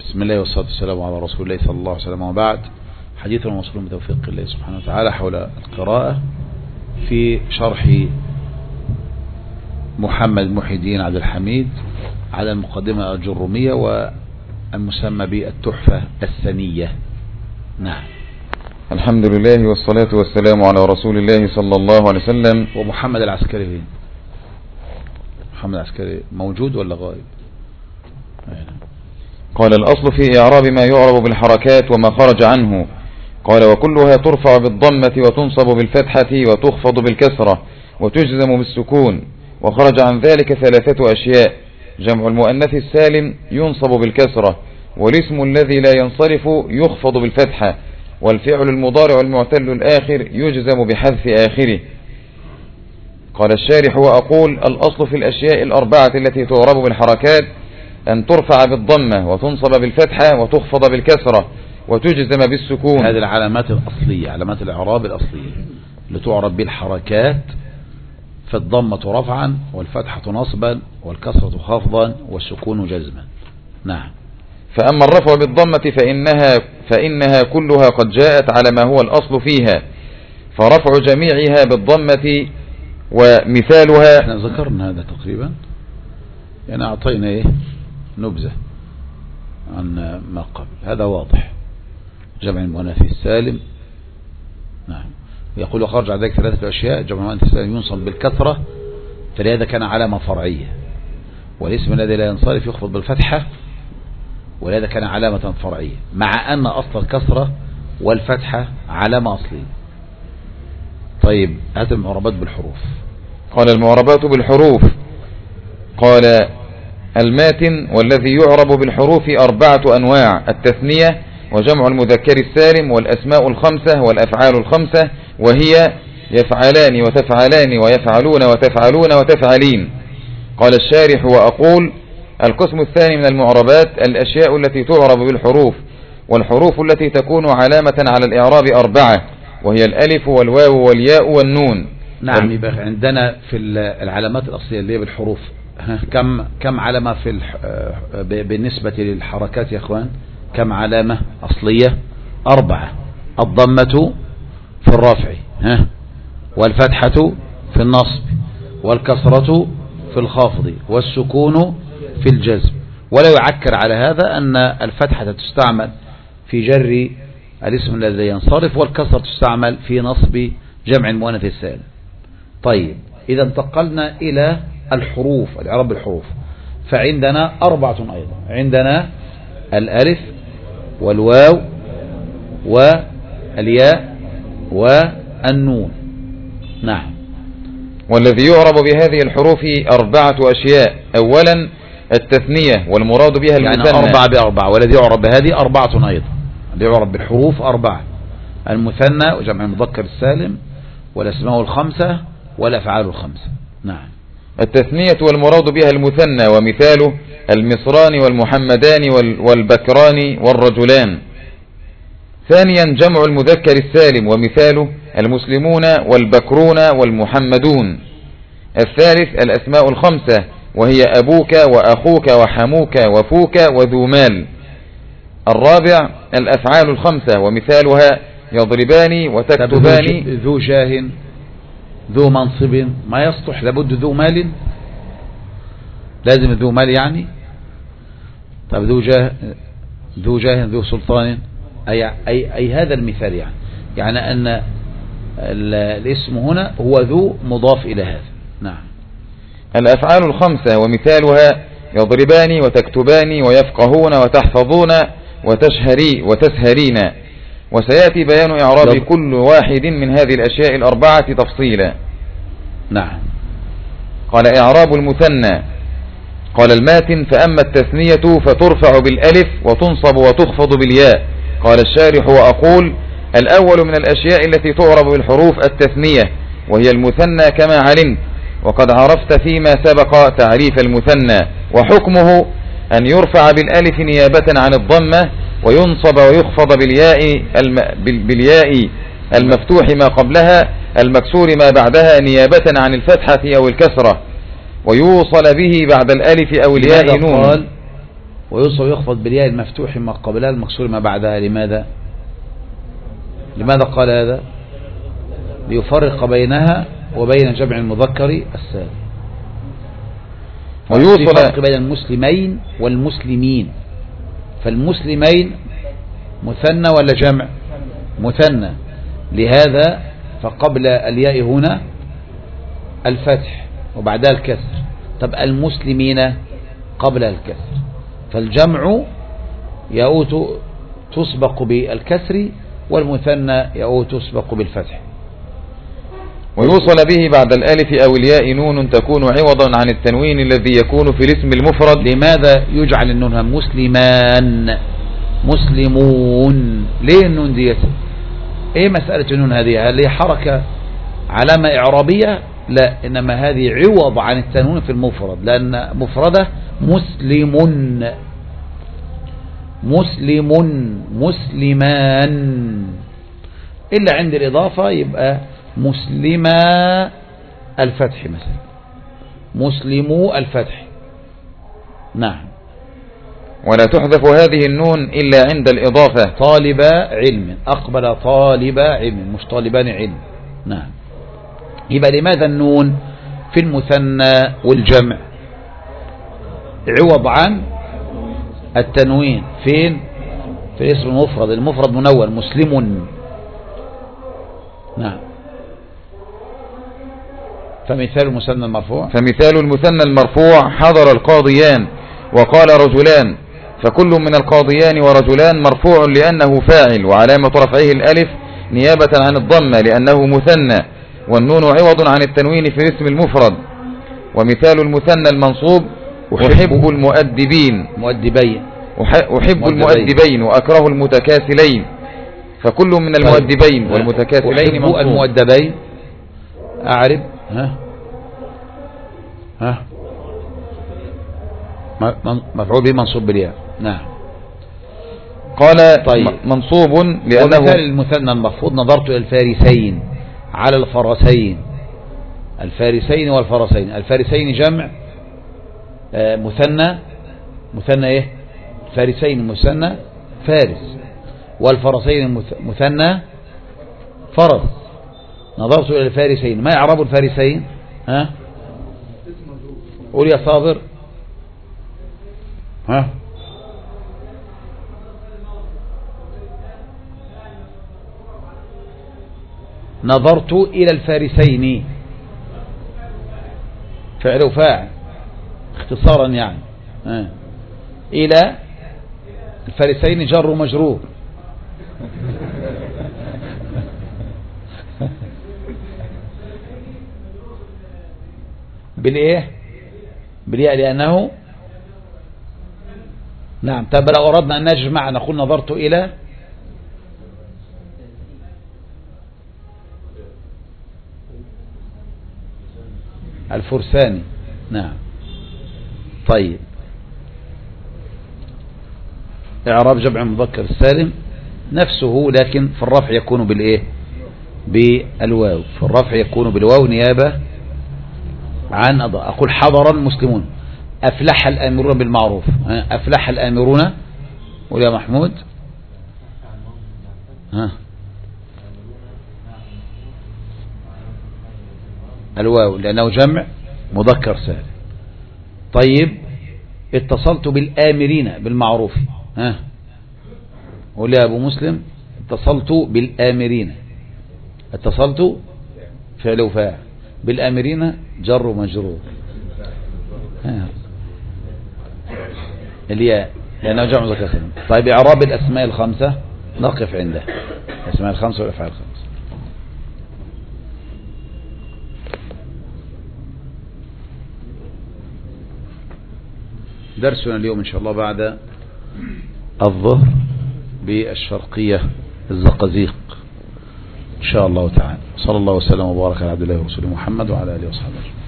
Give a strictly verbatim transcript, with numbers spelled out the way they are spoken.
بسم الله والصلاة والسلام على رسول الله صلى الله عليه وسلم، وبعد. حديث موصول بتوفيق الله سبحانه وتعالى حول القراءة في شرح محمد محي الدين عبد الحميد على المقدمة الجرمية والمسمى بالتحفة الثنية. نعم. الحمد لله والصلاة والسلام على رسول الله صلى الله عليه وسلم. ومحمد العسكري فين؟ محمد العسكري موجود ولا غائب؟ قال: الأصل في إعراب ما يعرب بالحركات وما خرج عنه. قال: وكلها ترفع بالضمة وتنصب بالفتحة وتخفض بالكسرة وتجزم بالسكون. وخرج عن ذلك ثلاثة أشياء: جمع المؤنث السالم ينصب بالكسرة، والاسم الذي لا ينصرف يخفض بالفتحة، والفعل المضارع المعتل الآخر يجزم بحذف آخره. قال الشارح: وأقول: الأصل في الأشياء الأربعة التي تعرب بالحركات أن ترفع بالضمة وتنصب بالفتحة وتخفض بالكسرة وتجزم بالسكون. هذه العلامات الأصلية، علامات الإعراب الأصلية اللي تعرب بالحركات: في الضمة رفعا، والفتحة نصبا، والكسرة خفضا، والسكون جزما. نعم. فأما الرفع بالضمة فإنها, فإنها كلها قد جاءت على ما هو الأصل فيها، فرفع جميعها بالضمة. ومثالها، احنا ذكرنا هذا تقريبا، يعني أعطينا إيه نبذة عن ما قبل. هذا واضح. جمع المؤنث السالم. نعم. يقول: وخرج عن ذلك ثلاثة أشياء: جمع المؤنث السالم ينصب بالكثرة، فلهذا كان علامة فرعية، والاسم الذي لا ينصرف يخفض بالفتحة، ولهذا كان علامة فرعية، مع أن أصل الكسرة والفتحة علامة أصلية. طيب، هات المعربات بالحروف. قال: المعربات بالحروف. قال: الماتن والذي يعرب بالحروف أربعة أنواع: التثنية، وجمع المذكر السالم، والأسماء الخمسة، والأفعال الخمسة، وهي يفعلان وتفعلان ويفعلون وتفعلون وتفعلين. قال الشارح: وأقول: القسم الثاني من المعربات الأشياء التي تعرب بالحروف، والحروف التي تكون علامة على الإعراب أربعة، وهي الألف والواو والياء والنون. نعم. يبقى عندنا في العلامات الأصلية اللي هي بالحروف كم كم علامة في الح... بالنسبة للحركات يا اخوان؟ كم علامة أصلية؟ أربعة: الضمة في الرفع، ها، والفتحة في النصب، والكسرة في الخافض، والسكون في الجزم. ولا يعكر على هذا أن الفتحة تستعمل في جر الاسم الذي ينصرف، والكسرة تستعمل في نصب جمع المؤنث السالم. طيب، إذا انتقلنا إلى الحروف، الإعراب بالحروف، فعندنا أربعة أيضا. عندنا الألف والواو والياء والنون. نعم. والذي يعرب بهذه الحروف أربعة أشياء: أولا التثنية، والمراد بها المثنى. يعني أربعة بأربعة، والذي يعرب بهذه أربعة أيضا. الذي يعرب بالحروف أربعة: المثنى، وجمع المذكر السالم، والأسماء الخمسة، والأفعال الخمسة. نعم. التثنية والمراد بها المثنى، ومثاله المصران والمحمدان والبكران والرجلان. ثانيا جمع المذكر السالم، ومثاله المسلمون والبكرون والمحمدون. الثالث الأسماء الخمسة، وهي أبوك وأخوك وحموك وفوك وذو مال. الرابع الأفعال الخمسة، ومثالها يضربان وتكتبان. ذو جاه، ذو منصب، ما يصلح، لابد ذو مال، لازم ذو مال يعني. طب ذو جاه، ذو جاه، ذو سلطان، أي, أي, أي هذا المثال يعني يعني أن الاسم هنا هو ذو مضاف إلى هذا. نعم. الأفعال الخمسة، ومثالها يضربان وتكتبان ويفقهون وتحفظون وتشهري وتسهرين. وسيأتي بيان إعراب لو... كل واحد من هذه الأشياء الأربعة تفصيلا. نعم. قال: إعراب المثنى. قال الماتن: فأما التثنية فترفع بالألف وتنصب وتخفض بالياء. قال الشارح: وأقول: الأول من الأشياء التي تعرب بالحروف التثنية، وهي المثنى كما علمت، وقد عرفت فيما سبق تعريف المثنى، وحكمه أن يرفع بالألف نيابة عن الضمة، وينصب ويخفض بالياء, الم... بالياء المفتوح ما قبلها، المكسور ما بعدها، نيابة عن الفتحة أو الكسرة، ويوصل به بعد الألف أو الياء نون. قال ويوصل ويخفض بالياء المفتوح ما قبلها المكسور ما بعدها. لماذا لماذا قال هذا؟ ليفرق بينها وبين جمع المذكر السالم. ويوصل فرق بين المسلمين والمسلمين. فالمسلمين مثنى ولا جمع؟ مثنى. لهذا فقبل الياء هنا الفتح وبعدها الكسر. طب المسلمين قبل الكسر، فالجمع يؤوت تسبق بالكسر والمثنى يؤوت تسبق بالفتح. ويوصل به بعد الالف او الياء نون تكون عوضا عن التنوين الذي يكون في الاسم المفرد. لماذا يجعل النون مسلمان مسلمون؟ ليه النون ديت؟ ايه مسألة النون هذه؟ هل هي حركة علامة اعرابية؟ لا، انما هذه عوض عن التنوين في المفرد، لان مفردة مسلم مسلم مسلمان، الا عند الاضافة يبقى مسلما الفتح مثلا، مسلمو الفتح. نعم. ولا تحذف هذه النون إلا عند الإضافة. طالب علم، أقبل طالب علم، مش طالبان علم. نعم. يبقى لماذا النون في المثنى والجمع عوض عن التنوين؟ فين؟ في الاسم المفرد. المفرد منون مسلم. نعم. فمثال المثنى المرفوع فمثال المثنى المرفوع حضر القاضيان وقال رجلان، فكل من القاضيان ورجلان مرفوع لأنه فاعل، وعلامة رفعه الألف نيابة عن الضمة لأنه مثنى، والنون عوض عن التنوين في الاسم المفرد. ومثال المثنى المنصوب أحب المؤدبين مؤدبين أحب المؤدبين وأكره المتكاسلين، فكل من المؤدبين طيب. والمتكاسلين منصوب. المؤدبين أعرب ها ها مفعول به منصوب بالياء. نعم. قال طيب. منصوب لأنه ومثال المثنى المخفوض نظرت إلى الفارسين على الفرسين. الفارسين والفرسين. الفارسين جمع آه مثنى مثنى ايه؟ الفارسين مثنى فارس، والفرسين مثنى فرس. نظرت إلى الفارسين، ما يعرب الفارسين؟ ها قول يا صابر. ها نظرت إلى الفارسين فعل وفاعل اختصارا يعني. ها. إلى الفارسين جر ومجرور. بالايه؟ بالياء لأنه نعم. طب لو أردنا أن نجمع نقول نظرت إلى الفرساني. نعم. طيب إعراب جمع مذكر السالم نفسه، لكن في الرفع يكون بالإيه؟ بالواو. في الرفع يكون بالواو نيابة عن أضاء. أقول حضر المسلمون، أفلح الآمرون بالمعروف. أفلح الآمرون قول يا محمود. ها الواو لأنه جمع مذكر سالم. طيب اتصلت بالآمرين بالمعروف. ها قول يا أبو مسلم. اتصلت بالآمرين. اتصلت فعل وفاعل، بالآمرين جر ومجرور. الياء لأنه جمع مذكر سالم. طيب إعراب الأسماء الخمسة نقف عنده. الأسماء الخمسة والأفعال الخمسة. درسنا اليوم إن شاء الله بعد الظهر بالشرقية الزقازيق إن شاء الله تعالى. صلى الله وسلم وبارك على عبد الله ورسوله محمد وعلى آله وصحبه.